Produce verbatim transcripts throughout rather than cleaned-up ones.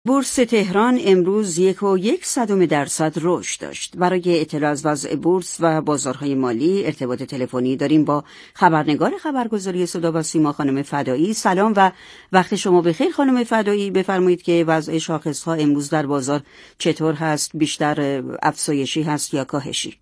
بورس تهران امروز یک و یک صدم درصد رشد داشت. برای اطلاع از وضع بورس و بازارهای مالی ارتباط تلفنی داریم با خبرنگار خبرگزاری صدا و سیما خانم فدایی. سلام و وقت شما بخیر خانم فدایی. بفرمایید که وضع شاخصها امروز در بازار چطور هست؟ بیشتر افزایشی هست یا کاهشی؟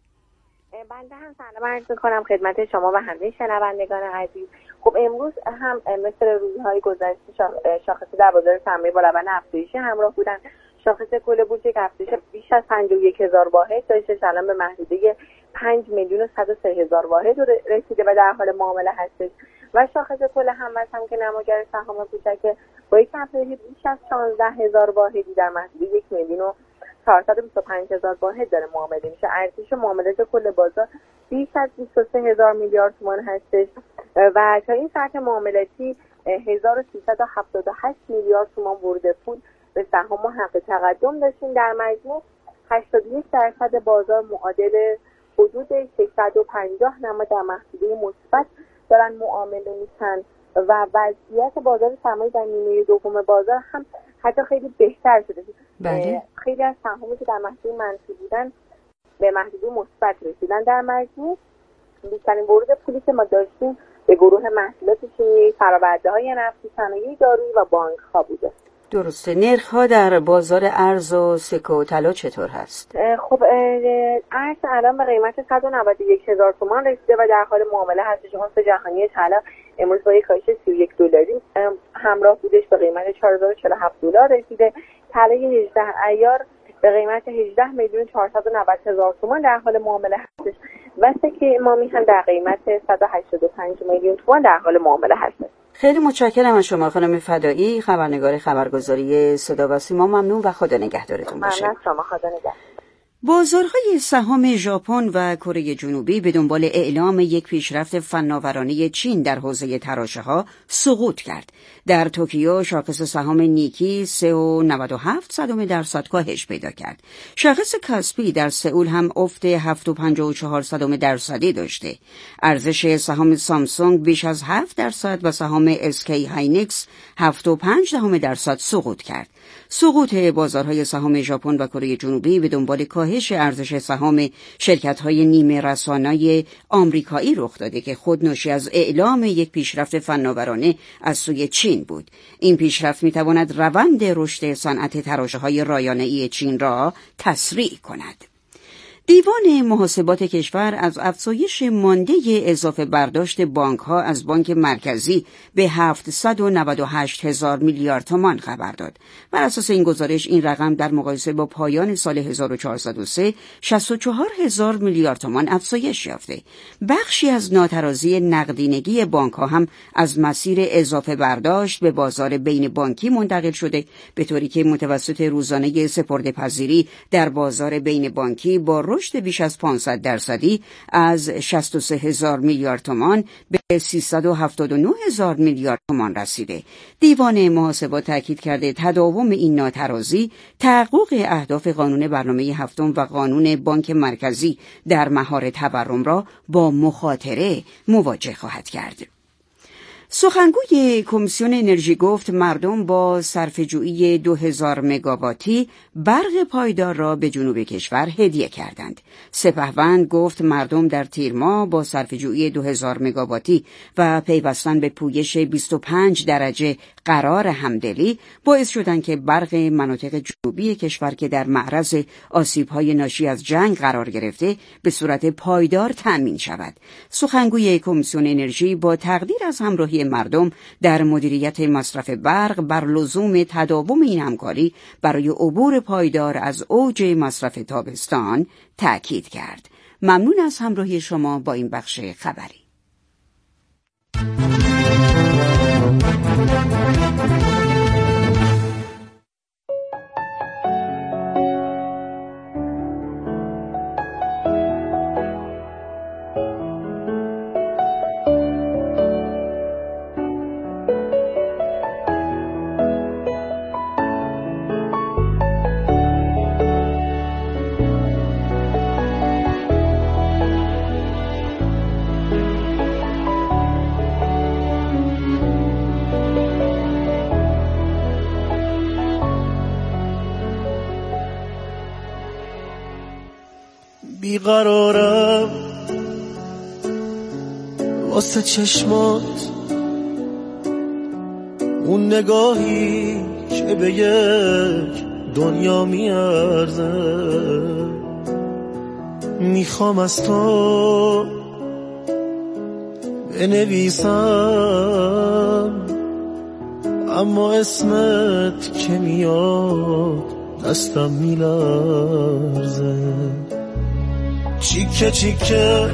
بنده هم سلام عرض می‌کنم خدمت شما و همه شنوندگان عزیز. خب امروز هم مثل روزهای گذشته شاخص در بازار سرمایه با روند افزایشی همراه بودن. شاخص کل بورس یک افزایش بیش از پنجاه و یک هزار واحد داشته، الان به محدوده پنج میلیون و صد و سه هزار واحد رسیده و در حال معامله هستش. و شاخص کل هموز هم که نماگر سهام کوچک با یک افزایش بیش از شانزده هزار واحدی در محدوده یک میلیون و چهارصد و بیست و پنج هزار واحد داره معامله میشه. ارزش معاملات کل بازار بیش از بیست و سه هزار میلیارد تومان هستش و تا این ساعت معاملاتی هزار و سیصد و هفتاد و هشت میلیارد تومان ورود پول به سهام و حق تقدم داشتیم. در مجموع هشتاد و یک درصد بازار معادل حدود ششصد و پنجاه نماد در محدوده مثبت دارن معامله میشن و وضعیت بازار سرمایه در نیمه دوم بازار هم حتی خیلی بهتر شده. بله. خیلی از سهامی که در محدوده منفی بودن به محدوده مثبت رسیدن. در مجموع بیشترین ورود پولی که ما داشتیم به گروه محصولات شیمیایی، فرآورده‌های نفتی، صنایع دارویی و بانک‌ها بوده. درسته. نرخ‌ها در بازار ارز و سکه و طلا چطور هست؟ خب ارز الان به قیمت صد و نود و یک هزار تومان رسیده و در حال معامله هستش. اونس جهانی طلا امروز با یک کاهش سی و یک دلاری همراه بودش، به قیمت چهار هزار و چهل و هفت دلار رسیده. طلای هجده عیار به قیمت هجده میلیون چهارصد و نود هزار تومان در حال معامله هستش و سکه امامی هم در قیمت صد و هشتاد و پنج میلیون تومان در حال معامله هستش. خیلی متشکرم از شما خانم فدایی، خبرنگار خبرگزاری صدا و سیما. ممنون و خدا نگهدارتون باشه. ممنون شما، خدا نگهدار. بازارهای سهام ژاپن و کره جنوبی به دنبال اعلام یک پیشرفت فناورانه چین در حوزه تراشه‌ها سقوط کرد. در توکیو شاخص سهام نیکی سه و نود و هفت صدم درصد کاهش پیدا کرد. شاخص کاسپی در سئول هم افت هفت و پنجاه و چهار صدم درصدی داشته. ارزش سهام سامسونگ بیش از هفت درصد و سهام اسکی هاینکس هفت و پنج دهم درصد سقوط کرد. سقوط بازارهای سهام ژاپن و کره جنوبی به دنبال کاهش ارزش سهام شرکت‌های نیمه رسانه‌ای آمریکایی رخ داده که خود ناشی از اعلام یک پیشرفت فناورانه از سوی چین بود. این پیشرفت می‌تواند روند رشد صنعت تراشه‌های رایانه‌ای چین را تسریع کند. دیوان محاسبات کشور از افزایش مانده اضافه برداشت بانک‌ها از بانک مرکزی به هفتصد و نود و هشت هزار میلیارد تومان خبر داد. بر اساس این گزارش این رقم در مقایسه با پایان سال هزار و چهارصد و سه شصت و چهار هزار میلیارد تومان افزایش یافته. بخشی از ناترازی نقدینگی بانک‌ها هم از مسیر اضافه برداشت به بازار بین بانکی منتقل شده، به طوری که متوسط روزانه سپرده‌پذیری در بازار بین بانکی با رشد بیش از پانصد درصدی از شصت و سه هزار میلیارد تومان به سیصد و هفتاد و نه هزار میلیارد تومان رسیده. دیوان محاسبات تاکید کرده تداوم این ناترازی تحقق اهداف قانون برنامه هفتم و قانون بانک مرکزی در مهار تورم را با مخاطره مواجه خواهد کرد. سخنگوی کمیسیون انرژی گفت مردم با صرفه‌جویی دو هزار مگاواتی برق پایدار را به جنوب کشور هدیه کردند. سپهبند گفت مردم در تیر ماه با صرفه‌جویی دو هزار مگاواتی و پیوستن به پویش بیست و پنج درجه قرار همدلی باعث شدند که برق مناطق جنوبی کشور که در معرض آسیب‌های ناشی از جنگ قرار گرفته به صورت پایدار تأمین شود. سخنگوی کمیسیون انرژی با تقدیر از همراهی مردم در مدیریت مصرف برق بر لزوم تداوم این همکاری برای عبور پایدار از اوج مصرف تابستان تأکید کرد. ممنون از همراهی شما با این بخش خبری. بیقرارم واسه چشمات، اون نگاهی که به یک دنیا میارزه. میخوام از تو بنویسم، اما اسمت که میاد دستم میلرزه. چیکه چیکه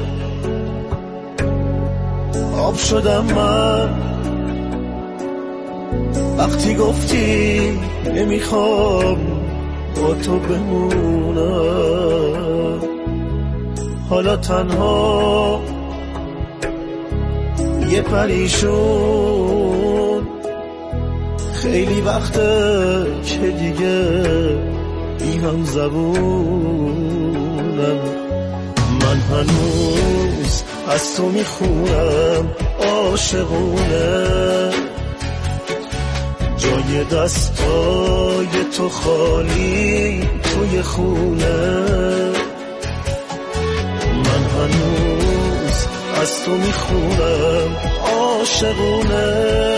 آب شدم من وقتی گفتی نمیخوام با تو بمونم. حالا تنها یه پریشون، خیلی وقته که دیگه بی هم زبونم. من هنوز از تو میخونم عاشقونه، جای دستای تو خالی توی خونه. من هنوز از تو میخونم عاشقونه،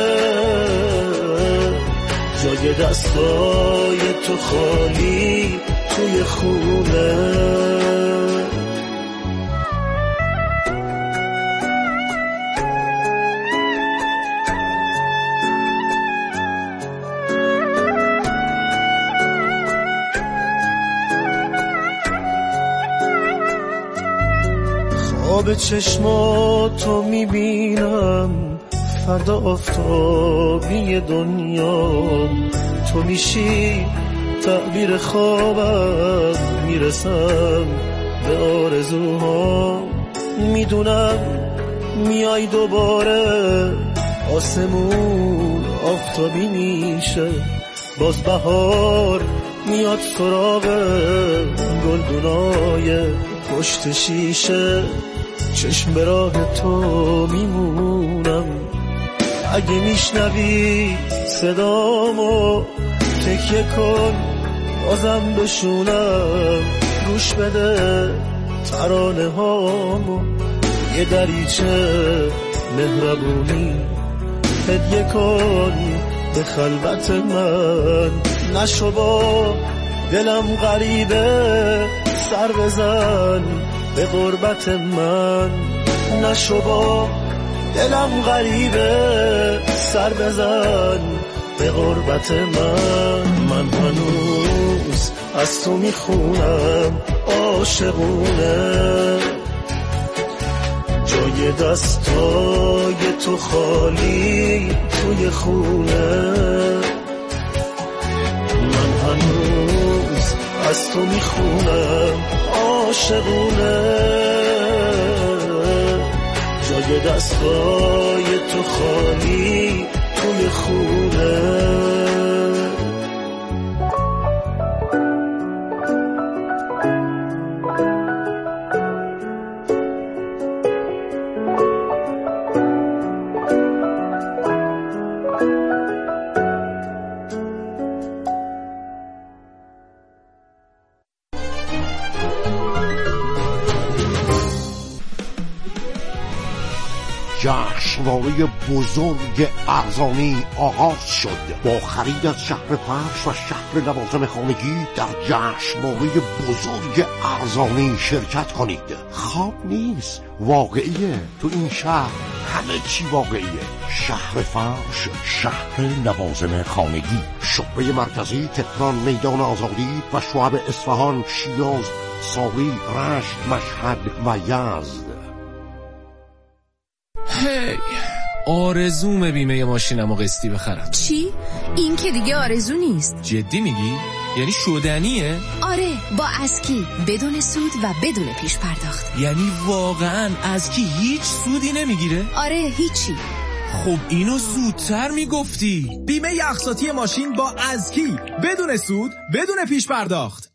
جای دستای تو خالی توی خونه. به چشماتو میبینم فردا آفتابی دنیا، تو میشی تعبیر خوابم، میرسم به آرزوها. میدونم میای دوباره، آسمون آفتابی میشه، باز بهار میاد سراغ گلدونای پشت شیشه. چشم به راه تو میمونم، اگه میشنوی صدامو تکیه کن بازم بشونم. گوش بده ترانه هامو، یه دریچه مهربونی هدیه کن به خلوت من. نشو با دلم غریبه سر بزن به غربت من. نشو با دلم غریبه سر بزن به غربت من. من هنوز از تو میخونم عاشقونه، جای دستای تو خالی توی خونه. من هنوز از تو میخونم عاشقونه، جای دستای تو خالی توی خونه. جشنواره بزرگ ارزانی آغاز شد. با خرید از شهر فرش و شهر لوازم خانگی در جشنواره بزرگ ارزانی شرکت کنید. خواب نیست، واقعیه. تو این شهر همه چی واقعیه. شهر فرش، شهر لوازم خانگی، شعبه مرکزی تهران، میدان آزادی و شعب اصفهان، شیراز، ساوی، رشت، مشهد و یزد. هی hey, آرزومه بیمه ماشینمو قسطی بخرم. چی؟ این که دیگه آرزو نیست. جدی میگی؟ یعنی شدنیه؟ آره، با اسکی، بدون سود و بدون پیش پرداخت. یعنی واقعا اسکی هیچ سودی نمیگیره؟ آره، هیچی. خب اینو زودتر میگفتی. بیمه اقساطی ماشین با اسکی، بدون سود، بدون پیش پرداخت.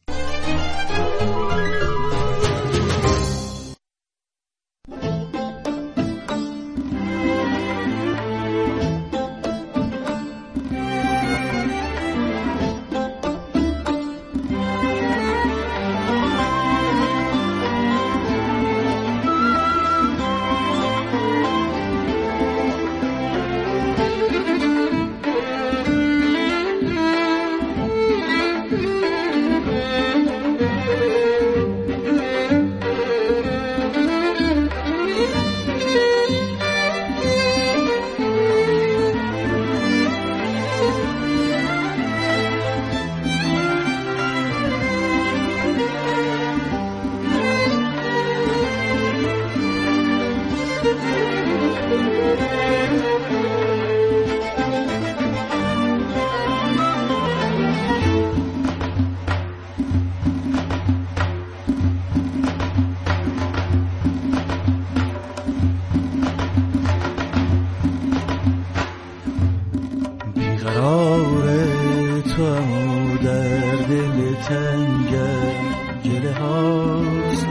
دل تنگم گله هاست،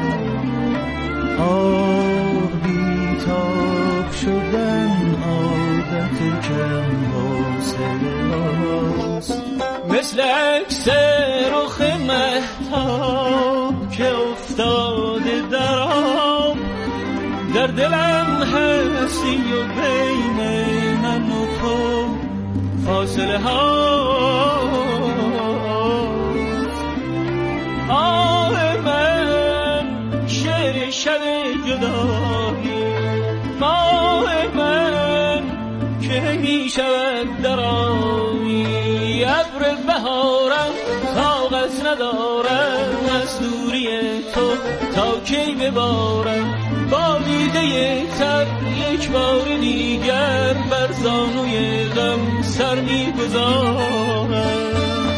آه بیتاب شدن عادت کم حوصله هاست. مثل عکس رخ مهتاب که افتاده در آب، در دلم هستی و بین من و تو فاصله هاست. آه من شعر شب جدایی، ماه من که می شود در آبی، ابر بهارم طاقت ندارم از دوری تو تا کی ببارم، با دیده تر یک بار دیگر بر زانوی غم سر می‌گذارم.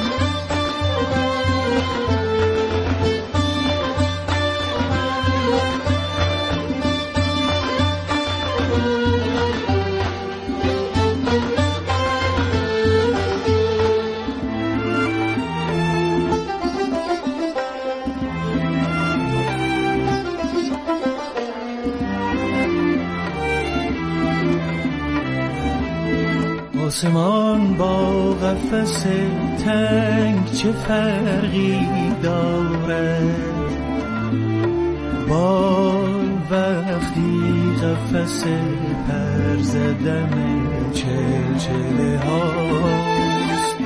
آسمان با قفس تنگ چه فرقی دارد، با وقتی قفس پر زدن چلچله هاست.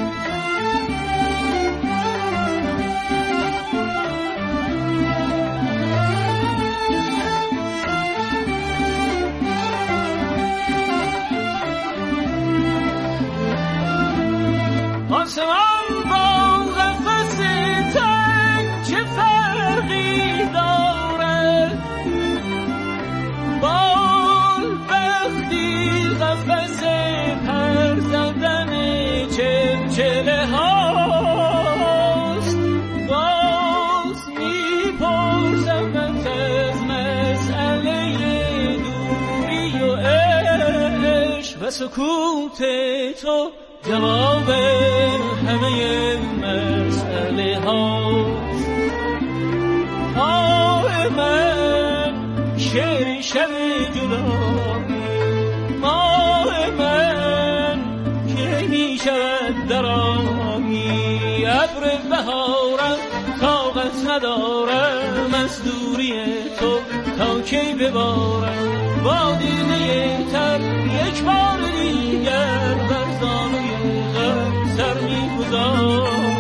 آسمان با قفس تنگ چه فرقی دارد، با وقتی قفس پر زدن چلچله هاست. باز میپرسم از مسئله دوری و عشق و سکوت تو جواب همه مسئله هاست. آه من شعر شب جدایی، ماه من که می شود در آبی، ابر بهارم طاقت ندارم از دوری تو تا کی ببارم، با دیده تر یک بار دیگر بر زانوی غم سر می‌گذارم.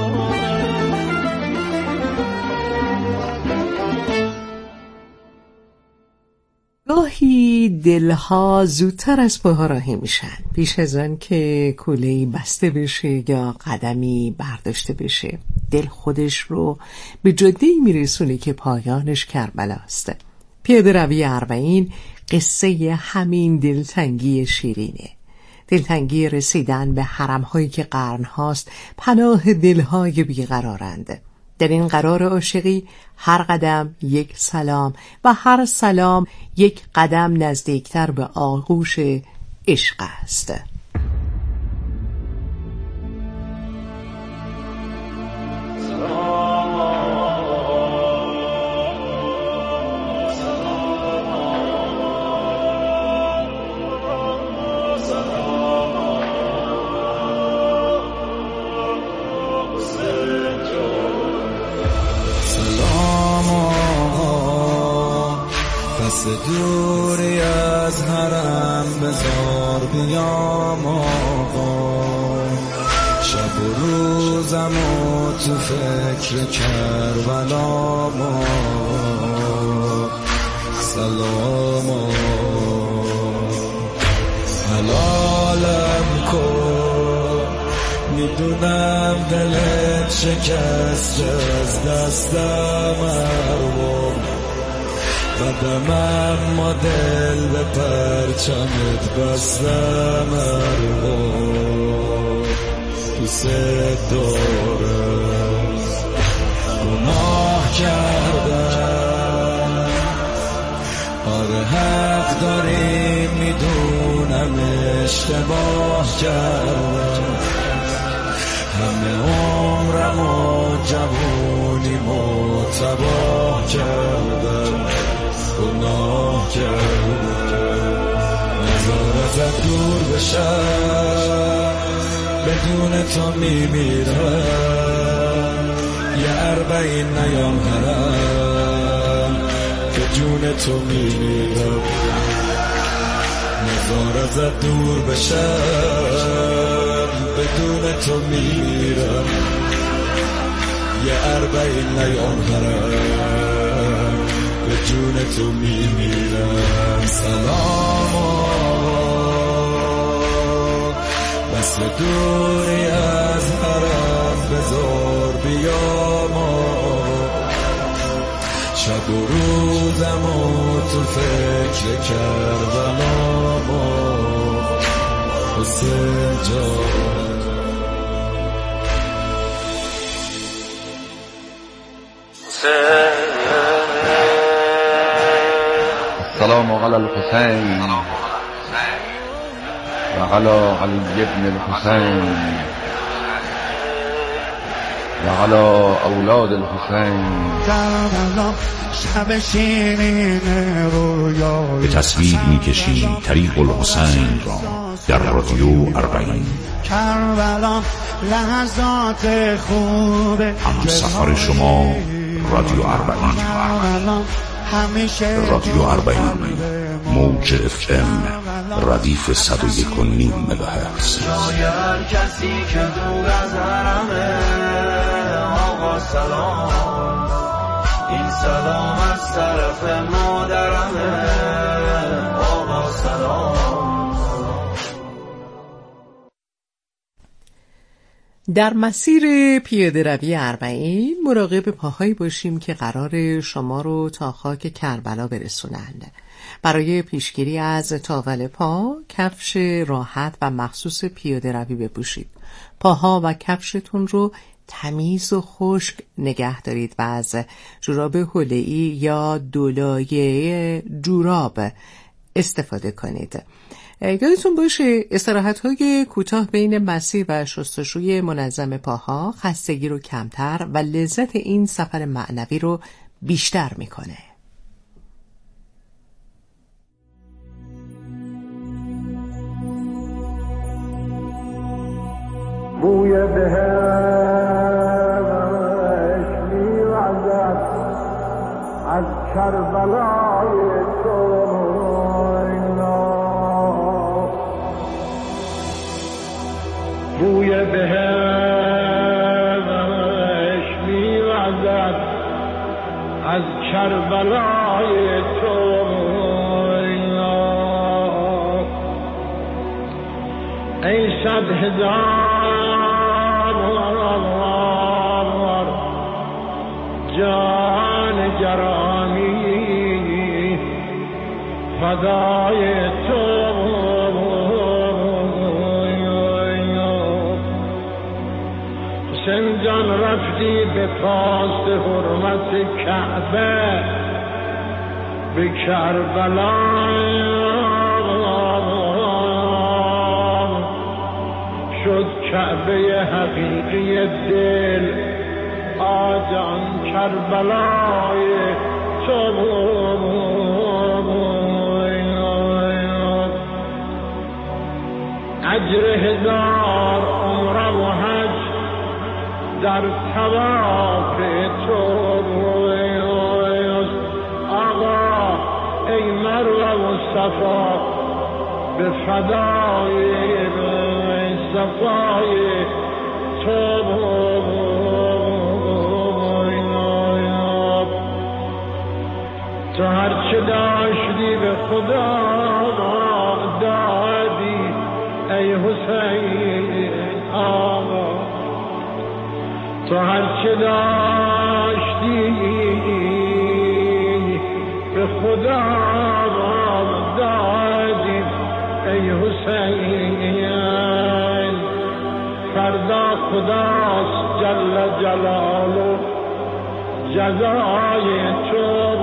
گاهی دلها زودتر از پاها راهی میشن، پیش از آن که کوله‌ای بسته بشه یا قدمی برداشته بشه. دل خودش رو به جاده‌ای میرسونه که پایانش کربلاست. پیاده روی اربعین قصه همین دلتنگی شیرینه، دلتنگی رسیدن به حرم‌هایی که قرن‌هاست پناه دل‌های بیقرارند. در این قرار عاشقی هر قدم یک سلام و هر سلام یک قدم نزدیکتر به آغوش عشق است. دوری از حرم بزار بیام آقا، شب و روزم و تو فکر کربلا ما سلام حلالم کن، میدونم دلت شکست از دستم ارباب، قدم اما دل به پرچمت بستم ارباب، دوست دارم گناه کردم، آره حق داری میدونم اشتباه کردم، همه عمرم و تباه کردم، گناه کردم. نذار ازت دور بشم، بدون تو میمیرم. یه اربعین نیام حرم، که جون تو میمیرم. نذار ازت دور بشم، بدون تو میمیرم. یه اربعین نیام حرم، به جون تو میمیرم. سلام مثل دوری از حرم، بذار بیام شب و روزم و تو فکر کربلام حسین جان. السلام علی الحسین و علی علی ابن الحسین و علی اولاد الحسین. به تصویر می‌کشیم طریق الحسین را در رادیو اربعین. هم سفر شما رادیو اربعین. رادیو اربعین موج اف ام ردیف صد و یک و نیم مگاهرتز. هر کسی که دور از حرمه، آقا سلام، این سلام از طرف مادرمه، آقا سلام. در مسیر پیاده روی اربعین مراقب پاهایی باشیم که قرار شما رو تا خاک کربلا برسونند. برای پیشگیری از تاول پا، کفش راحت و مخصوص پیاده روی بپوشید. پاها و کفشتون رو تمیز و خشک نگه دارید و از جوراب حله‌ای یا دولایه جوراب استفاده کنید. یادتون باشه استراحت‌های کوتاه بین مسیر و شستشوی منظم پاها خستگی رو کمتر و لذت این سفر معنوی رو بیشتر میکنه. بوی بهشت می‌وزد از کربلای تو، بوی بهشت می‌وزد از کربلای تو. ای صد هزار جان گرامی فدای تو. حسین جان رفتی به پاس حرمت کعبه، به کربلا شد کعبه حقیقی دل، آجان کربلای تو. اجر هزار عمره و حج در طواف تو. آقا ای مروه و صفا به فدای صفای تو. تو هرچه داشتی به خدا دادی ای حسین. آقا تو هرچه داشتی به خدا دادی ای حسین. فردا خداست جل جلاله جزای تو.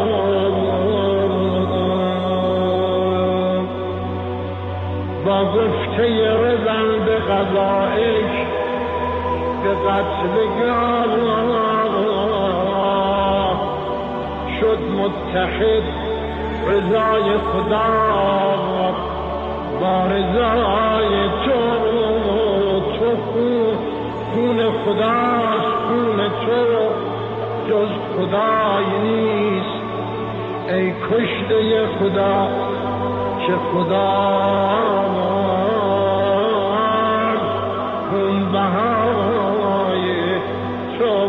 با گفته رضا به قضایش به قتل گاه متحد رضای خدا با رضای تو، تو خون خداست، خون تو جز خدای نیست. ای کشته خدا که خدا خون بهای تو.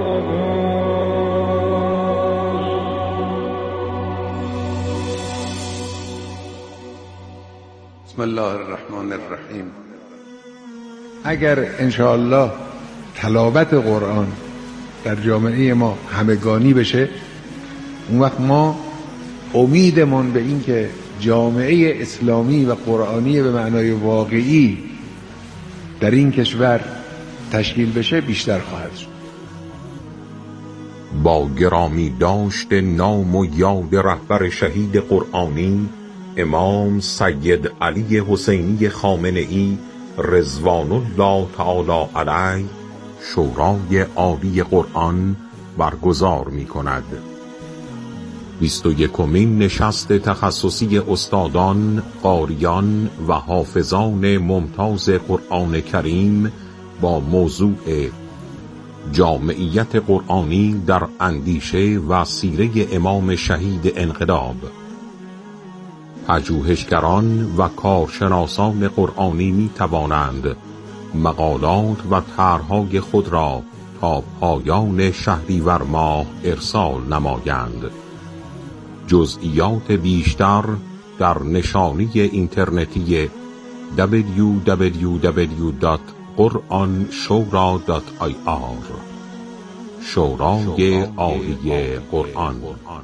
بسم الله الرحمن الرحیم. اگر انشاءالله تلاوت قرآن در جامعه ما همگانی بشه، اون وقت ما امیدمون به این که جامعه اسلامی و قرآنی به معنای واقعی در این کشور تشکیل بشه بیشتر خواهد شد. با گرامی داشت نام و یاد رهبر شهید قرآنی امام سید علی حسینی خامنه‌ای رضوان الله تعالی علیه، شورای عالی قرآن برگزار می کند. بیست و یکمین نشست تخصصی استادان، قاریان و حافظان ممتاز قرآن کریم با موضوع جامعیت قرآنی در اندیشه و سیره امام شهید انقلاب. پژوهشگران و کارشناسان قرآنی می توانند مقالات و طرح‌های خود را تا پایان شهریور ماه ارسال نمایند. جزئیات بیشتر در نشانی اینترنتی دبلیو دبلیو دبلیو دات قرآن شورا دات آی آر. شورای عالی قرآن.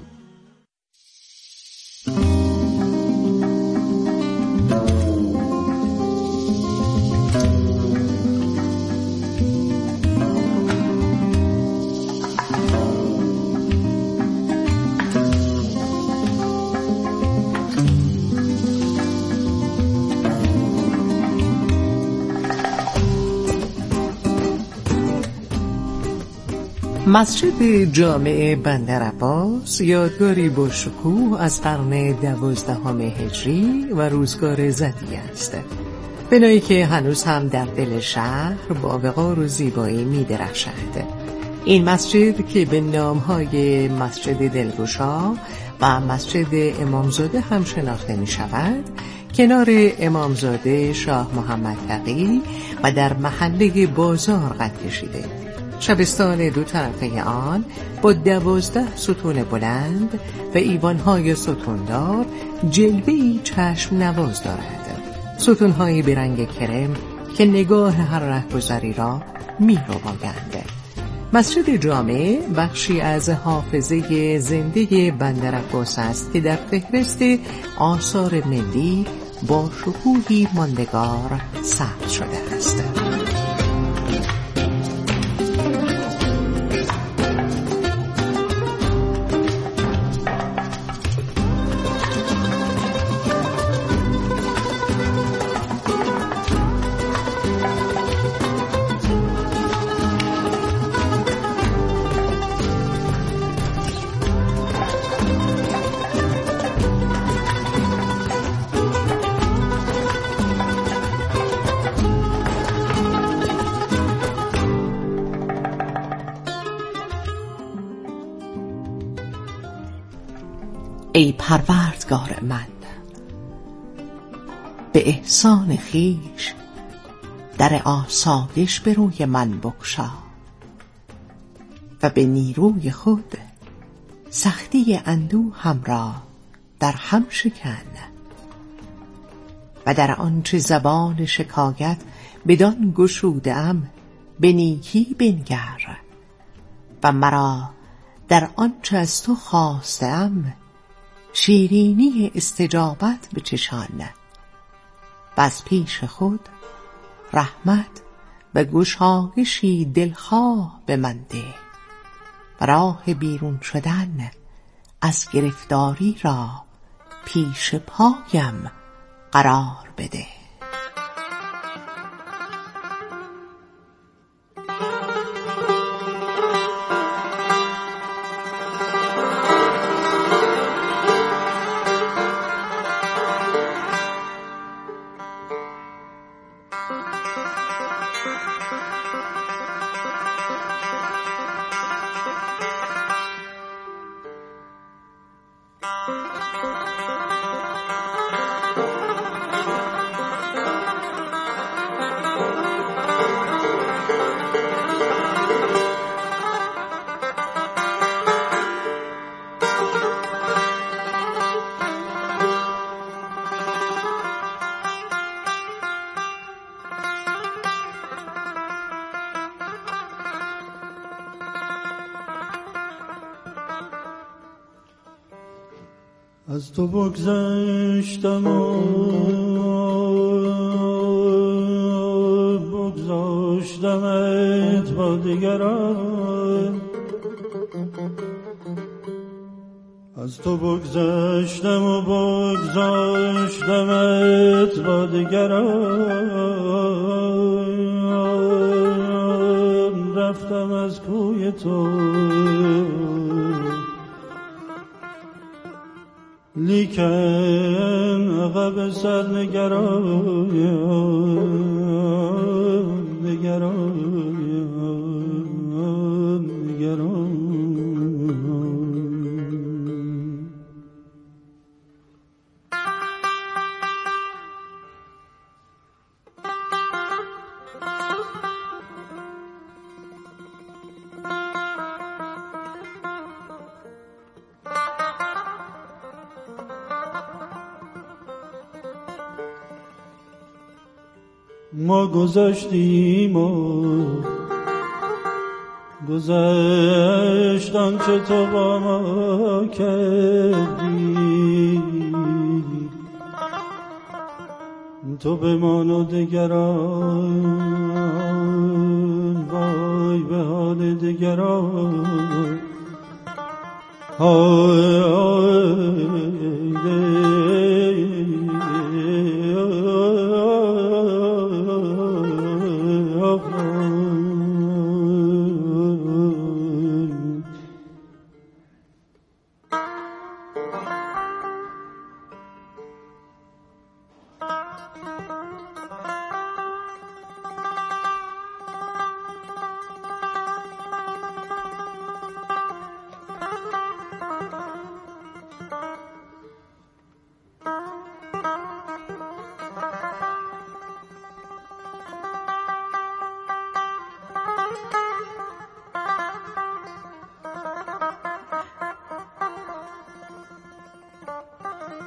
مسجد جامع بندر عباس یادگاری با شکوه از قرن دوازدهم هجری و روزگار زدی است. بنایی که هنوز هم در دل شهر با وقار و زیبایی می درخشد. این مسجد که به نامهای مسجد دلگشا و مسجد امامزاده هم شناخته می شود، کنار امامزاده شاه محمد تقی و در محله بازار قد کشیده. شبستان دو طرفه آن با دوازده ستون بلند و ایوانهای ستوندار جلوه‌ای چشم نواز دارد. ستونهایی به رنگ کرم که نگاه هر رهگذری را می روایند. مسجد جامع بخشی از حافظه زنده بندر عباس است که در فهرست آثار ملی با شکوهی ماندگار ثبت شده است. ای پروردگار من، به احسان خویش در آسایش به روی من بگشا و به نیروی خود سختی اندوهم را در هم شکن و در آنچه زبان شکایت بدان گشوده‌ام به نیکی بنگر و مرا در آنچه از تو خواسته‌ام شیرینی استجابت بچشان و از پیش خود رحمت و گشایشی دلخواه به من ده و راه بیرون شدن از گرفتاری را پیش پایم قرار بده. از تو بگذشتم و بگذاشتمت با دیگران، از تو بگذشتم و بگذاشتمت با دیگران، رفتم از کوی تو لیکن عقب سر نگران نگران نگران. ما گذاشتیم و گذشت آنچه تو با ما کردی، تو بمان و دگران وای به حال دگران. های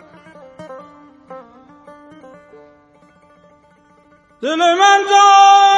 دل من